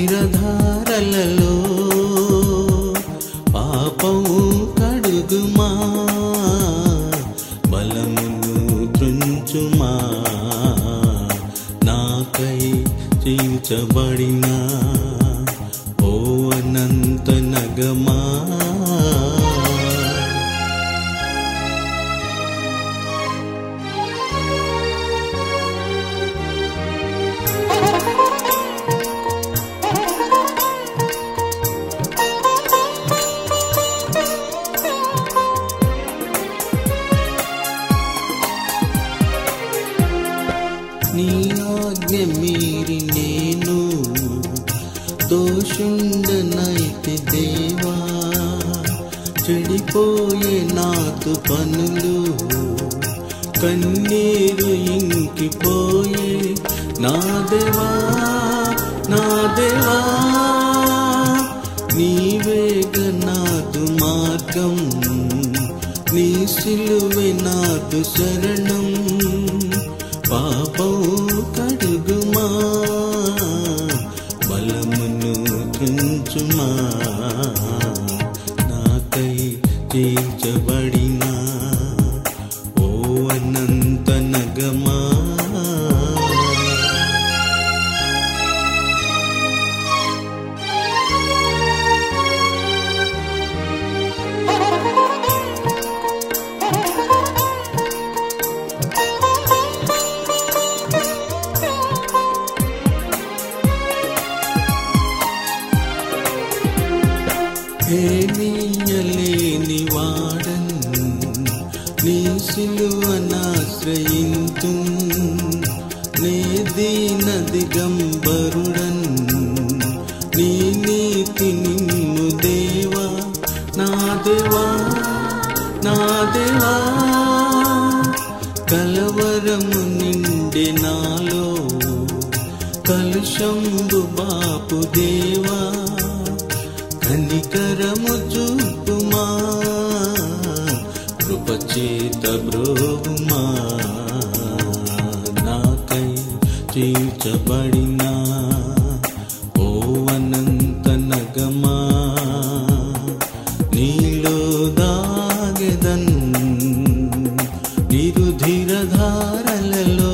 నిరుధిరధారలలో పాపము కడుగుమా, బలమును త్రుంచుమా. నాకై చీల్చబడిన ఓ అనంత నగమా, నీ ఆజ్ఞ మీరి నేను దోషుండనైతే దేవా, చెడిపోయే నాతో పనులు కన్నీరు ఇంకిపోయే నా దేవా, నా దేవా. నీవేగ నాదు మార్గం, నీ సిలువే నాదు శరణం. పాపము కడుగుమా, బలమును త్రుంచుమా. నాకై చీల్చబడిన ఓ అనంత నగమా, ఏమీయలేని వాడన్ నీ సిలువనాశ్రయింతు. నే దీన దిగంబరుడన్ నీ నీతి నిన్ను దేవా, నా దేవా, నా దేవా. కలవరము నిండే నాలో కలుషంబు బాపు దేవా, కనికరము చూపుమా, కృపచేత బ్రోవుమా. నాకై చీల్చబడిన ఓ అనంత నగమా, నీలో దాగెదన్ నిరుధిరధారలలో